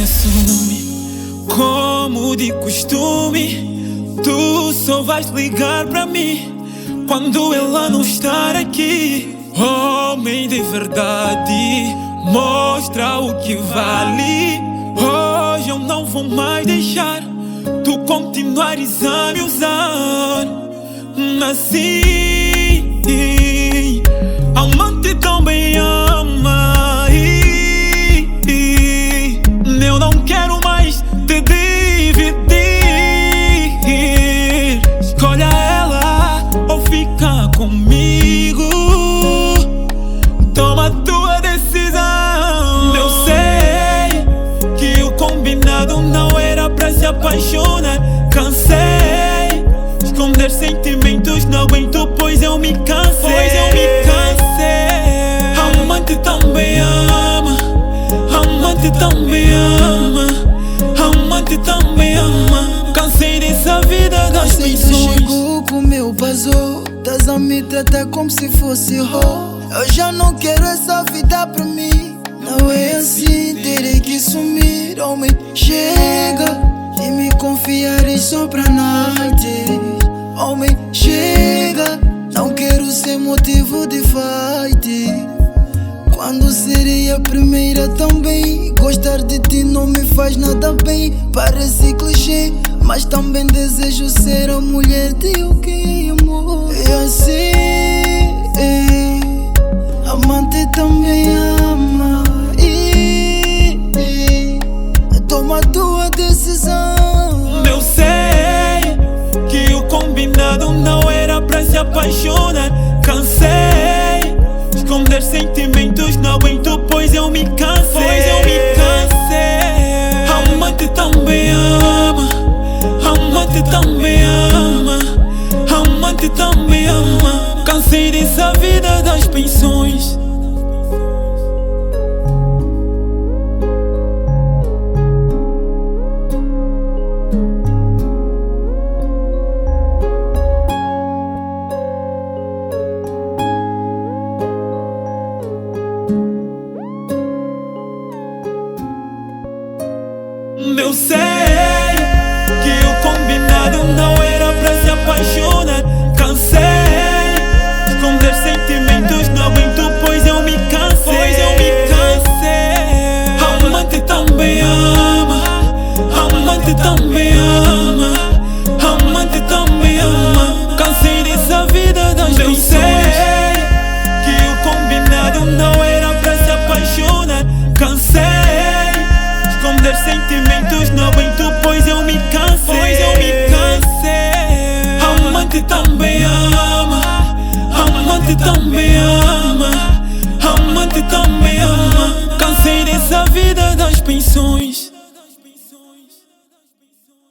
assume, como de costume, tu só vais ligar pra mim quando ela não estar aqui. Homem de verdade, mostra o que vale. Hoje eu não vou mais deixar tu continuares a me usar assim. Amante também ama, eu não quero mais te dividir. Escolha ela ou fica comigo, toma a tua decisão. Eu sei que o combinado não era pra se apaixonar. Cansei esconder sentimentos, não aguento, pois eu me cansei. Amante também ama, amante também ama, amante também ama. Cansei dessa vida das pensões. Chegou com meu passou, estás a me tratar como se fosse ró. Eu já não quero essa vida pra mim. Não é assim, terei que sumir. Homem, chega e me confiarei só pra noite. Homem, chega, não quero ser motivo de fight. Quando seria a primeira também. Gostar de ti não me faz nada bem. Parece clichê, mas também desejo ser a mulher de alguém, amor. É assim, amante também ama, toma a tua decisão. Eu sei que o combinado não era pra se apaixonar. Cansei esconder sentimentos, não aguento, pois eu me cansei. Amante também ama, amante também ama, amante também ama. Cansei dessa vida das pensões.